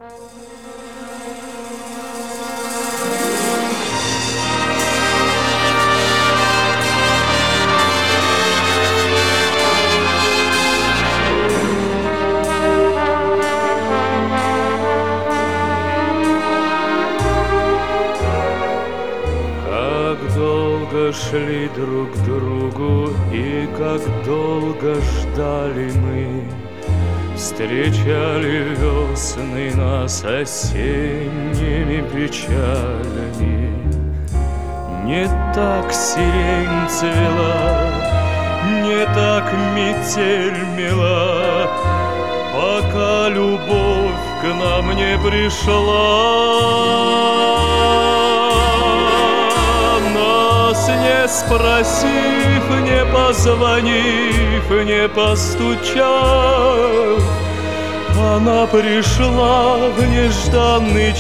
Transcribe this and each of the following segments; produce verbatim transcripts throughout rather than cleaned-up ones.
Шли друг к другу, и как долго ждали мы, встречали весны нас осенними печалями. Не так сирень цвела, не так метель мела, пока любовь к нам не пришла. Не спросив, не позвонив, не постучав, она пришла в нежданный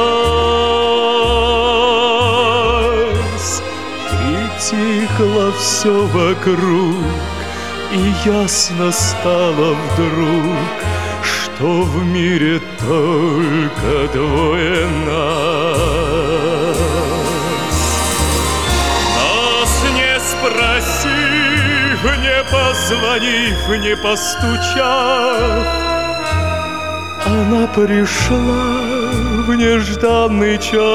час. Притихло все вокруг, и ясно стало вдруг, что в мире только двое нас. Спросив, не позвонив, не постучав, она пришла в нежданный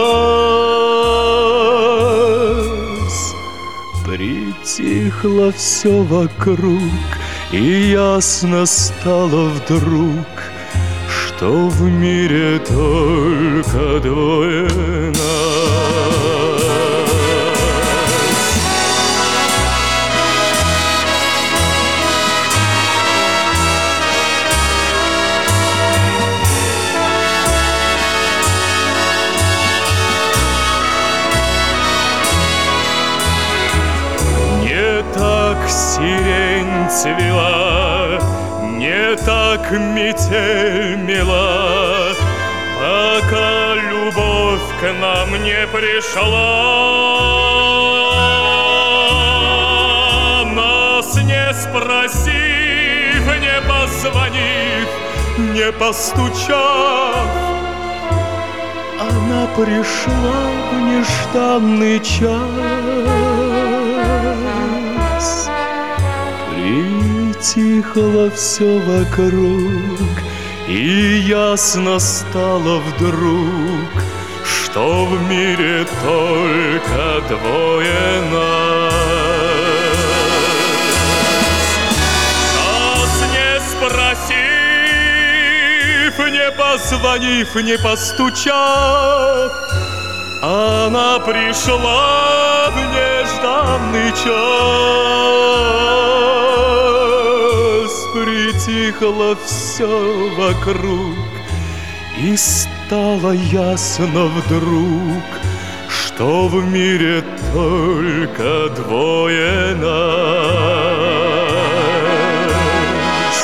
час. Притихло все вокруг, и ясно стало вдруг, что в мире только двое нас. Сирень цвела, не так метель мела, пока любовь к нам не пришла. Нас не спросив, не позвонив, не постучав, она пришла в нежданный час. Притихло все вокруг, и ясно стало вдруг, что в мире только двое нас. Нас не спросив, не позвонив, не постучав, она пришла в нежданный час. Притихло все вокруг, и стало ясно вдруг, что в мире только двое нас.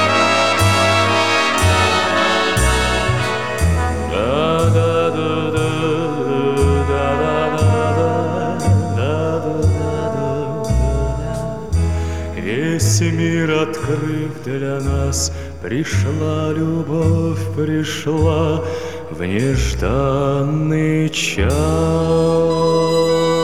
Весь мир открыв для нас, пришла любовь, пришла в нежданный час.